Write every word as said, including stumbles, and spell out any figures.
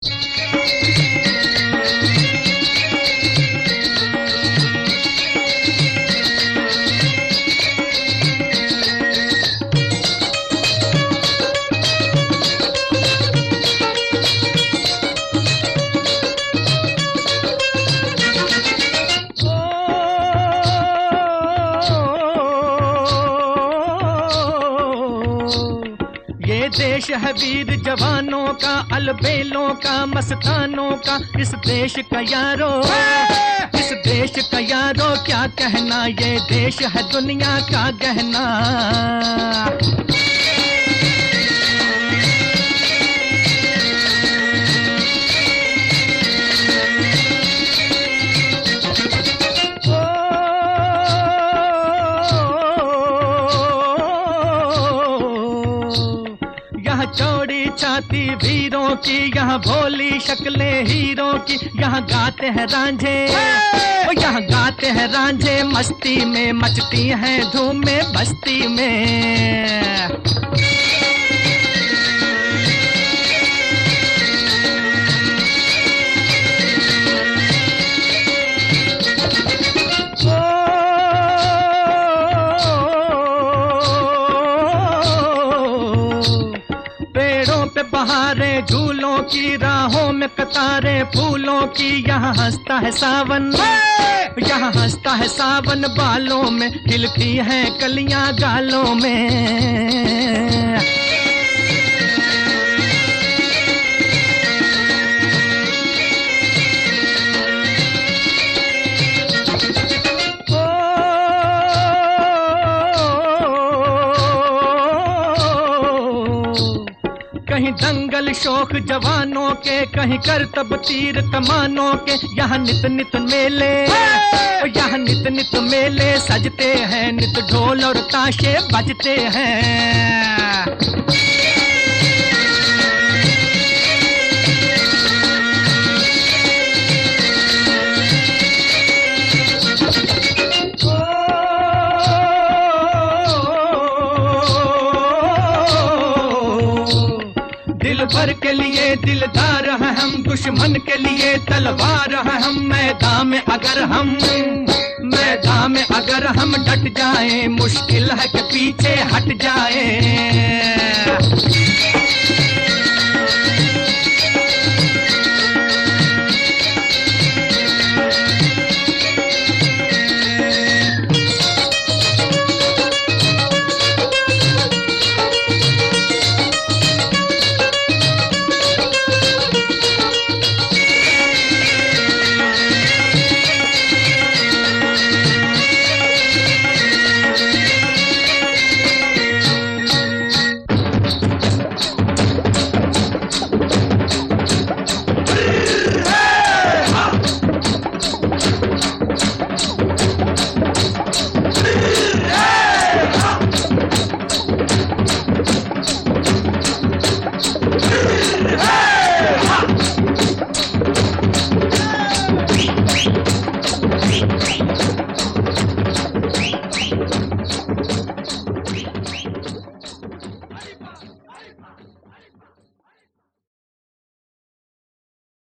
देश है वीर जवानों का, अलबेलों का, मस्तानों का। इस देश का यारो, इस देश का यारो क्या कहना, ये देश है दुनिया का गहना। चौड़ी छाती वीरों की, यहाँ भोली शक्लें हीरों की। यहाँ गाते हैं रांझे, यहाँ गाते हैं रांझे मस्ती में, मचती हैं धूम में बस्ती में। बहारें झूलों की, राहों में कतारें फूलों की। यहाँ हंसता है सावन, यहाँ हंसता है सावन बालों में, खिलती हैं कलियां गालों में। कहीं दंगल शौक जवानों के, कहीं करतब तीर कमानों के। यहाँ नित नित मेले, यहाँ नित नित मेले सजते हैं, नित ढोल और ताशे बजते हैं। दिल भर के लिए दिलदार हैं हम, दुश्मन के लिए तलवार हैं हम। मैदान में अगर हम, मैदान में अगर हम डट जाएं, मुश्किल है कि पीछे हट जाएं।